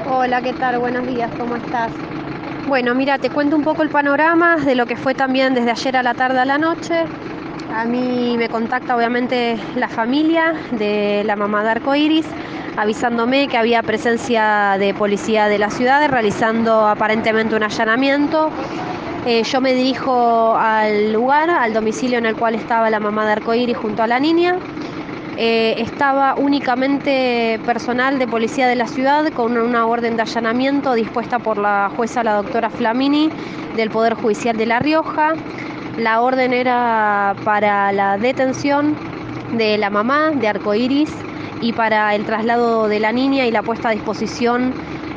Hola, ¿qué tal? Buenos días, ¿cómo estás? Bueno, mira, te cuento un poco el panorama de lo que fue también desde ayer a la tarde a la noche. A mí me contacta obviamente la familia de la mamá de Arcoiris, avisándome que había presencia de policía de la ciudad realizando aparentemente un allanamiento. Yo me dirijo al lugar, al domicilio en el cual estaba la mamá de Arcoiris junto a la niña. Estaba únicamente personal de policía de la ciudad con una orden de allanamiento dispuesta por la jueza, la doctora Flamini, del Poder Judicial de La Rioja. La orden era para la detención de la mamá de Arcoiris y para el traslado de la niña y la puesta a disposición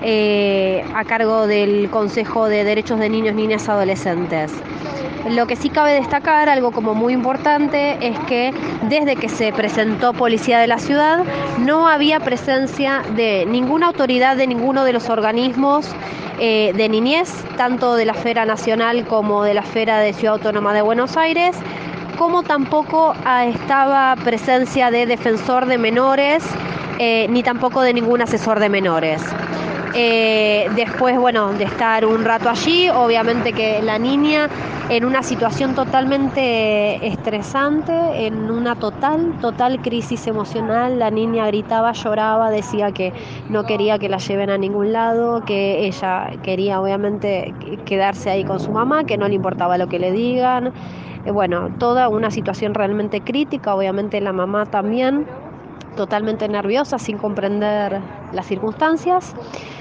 a cargo del Consejo de Derechos de Niños, Niñas y Adolescentes. Lo que sí cabe destacar, algo como muy importante, es que desde que se presentó Policía de la Ciudad no había presencia de ninguna autoridad de ninguno de los organismos de niñez, tanto de la esfera nacional como de la esfera de Ciudad Autónoma de Buenos Aires, como tampoco estaba presencia de defensor de menores, ni tampoco de ningún asesor de menores. Después, bueno, de estar un rato allí, obviamente que la niña en una situación totalmente estresante, en una total crisis emocional, la niña gritaba, lloraba, decía que no quería que la lleven a ningún lado, que ella quería obviamente quedarse ahí con su mamá, que no le importaba lo que le digan. Bueno, toda una situación realmente crítica, obviamente la mamá también totalmente nerviosa, sin comprender las circunstancias.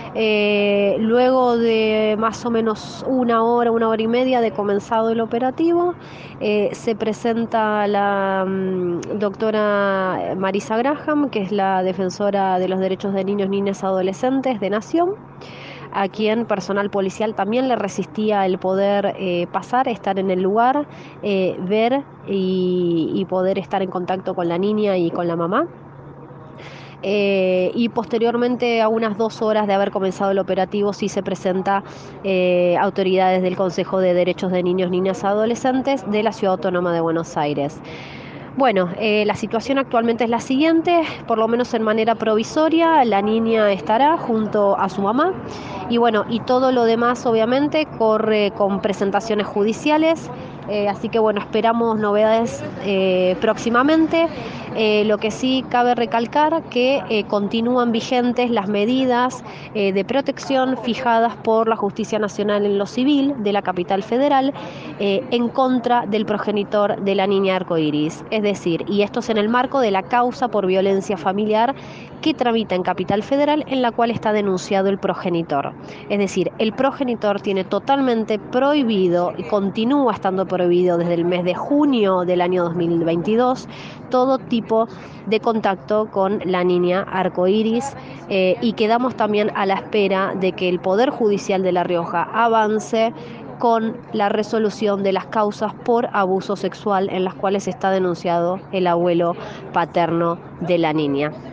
Luego de más o menos una hora y media de comenzado el operativo, se presenta la doctora Marisa Graham, que es la defensora de los derechos de niños, niñas y adolescentes de Nación, a quien personal policial también le resistía el poder pasar, estar en el lugar, ver y poder estar en contacto con la niña y con la mamá. Y posteriormente, a unas 2 horas de haber comenzado el operativo, sí se presenta autoridades del Consejo de Derechos de Niños, Niñas y Adolescentes de la Ciudad Autónoma de Buenos Aires. Bueno, la situación actualmente es la siguiente, por lo menos en manera provisoria, la niña estará junto a su mamá y bueno, y todo lo demás obviamente corre con presentaciones judiciales, así que bueno, esperamos novedades próximamente. Lo que sí cabe recalcar que continúan vigentes las medidas de protección fijadas por la Justicia Nacional en lo civil de la capital federal en contra del progenitor de la niña arcoíris. Es decir, y esto es en el marco de la causa por violencia familiar que tramita en Capital Federal, en la cual está denunciado el progenitor. Es decir, el progenitor tiene totalmente prohibido y continúa estando prohibido desde el mes de junio del año 2022 todo tipo de contacto con la niña arcoíris, y quedamos también a la espera de que el Poder Judicial de La Rioja avance con la resolución de las causas por abuso sexual en las cuales está denunciado el abuelo paterno de la niña.